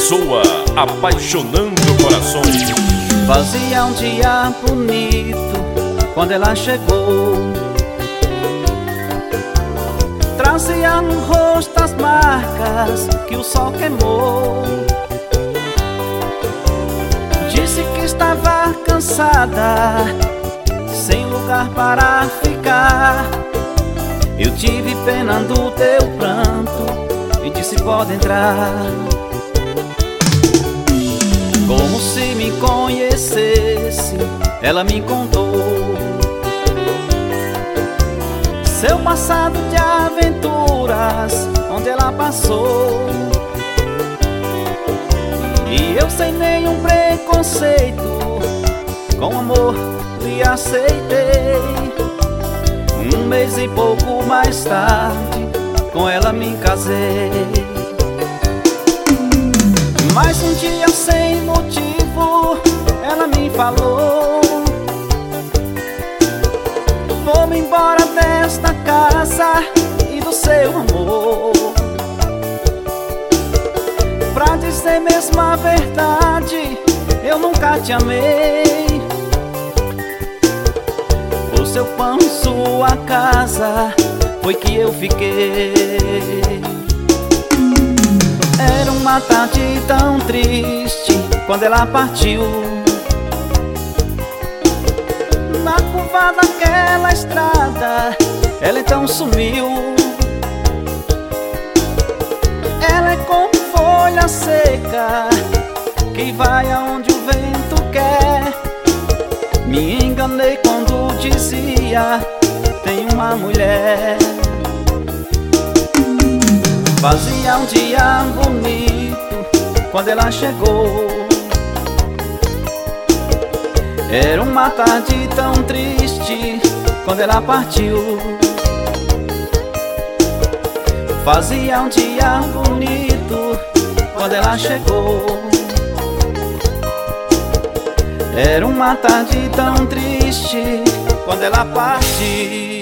Pessoa, apaixonando corações. Fazia um dia bonito quando ela chegou. Trazia no rosto as marcas que o sol queimou. Disse que estava cansada, sem lugar para ficar. Eu tive pena do teu pranto e disse: pode entrar. Como se me conhecesse, ela me contou seu passado de aventuras, onde ela passou. E eu, sem nenhum preconceito, com amor lhe aceitei. Um mês e pouco mais tarde, com ela me casei. Mas um dia, sem motivo, ela me falou: vou-me embora desta casa e do seu amor. Pra dizer mesmo a verdade, eu nunca te amei. O seu pão, sua casa, foi que eu fiquei. Era uma tarde tão triste quando ela partiu. Na curva daquela estrada, ela então sumiu. Ela é como folha seca que vai aonde o vento quer. Me enganei quando dizia: tem uma mulher. Fazia um dia bonito quando ela chegou. Era uma tarde tão triste quando ela partiu. Fazia um dia bonito quando ela chegou. Era uma tarde tão triste quando ela partiu.